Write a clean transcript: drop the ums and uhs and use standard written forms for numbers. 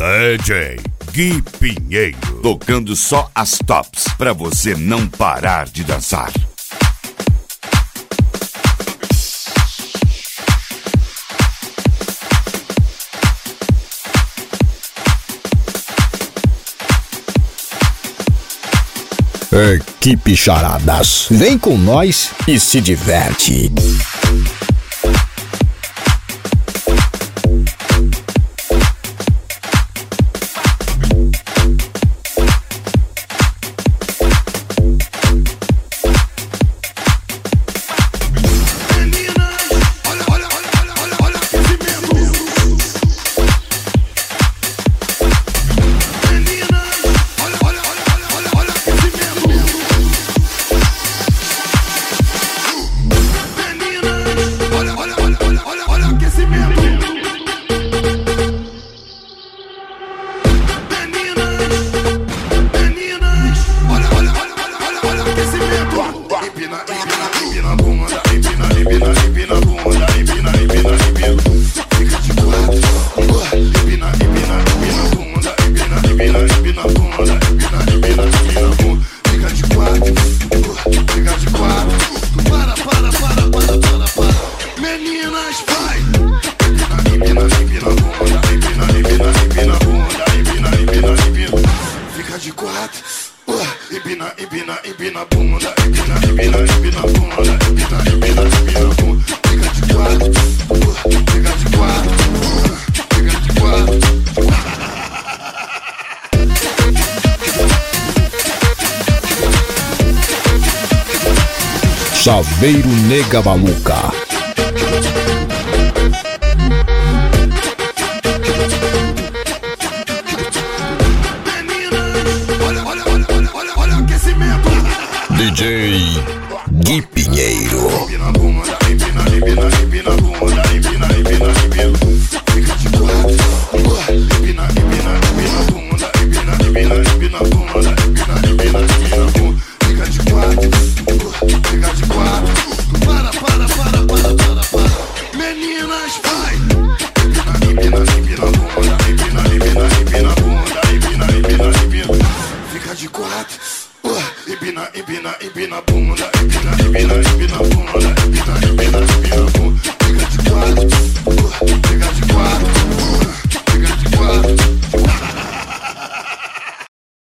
DJ Gui Pinheiro, tocando só as tops pra você não parar de dançar. Equipe Charadas, vem com nós e se diverte. Chaveiro Nega Maluca. DJ Gui Pinheiro. Empina bunda, empina bunda, empina bunda, fica de quatro, fica de quatro, fica de quatro.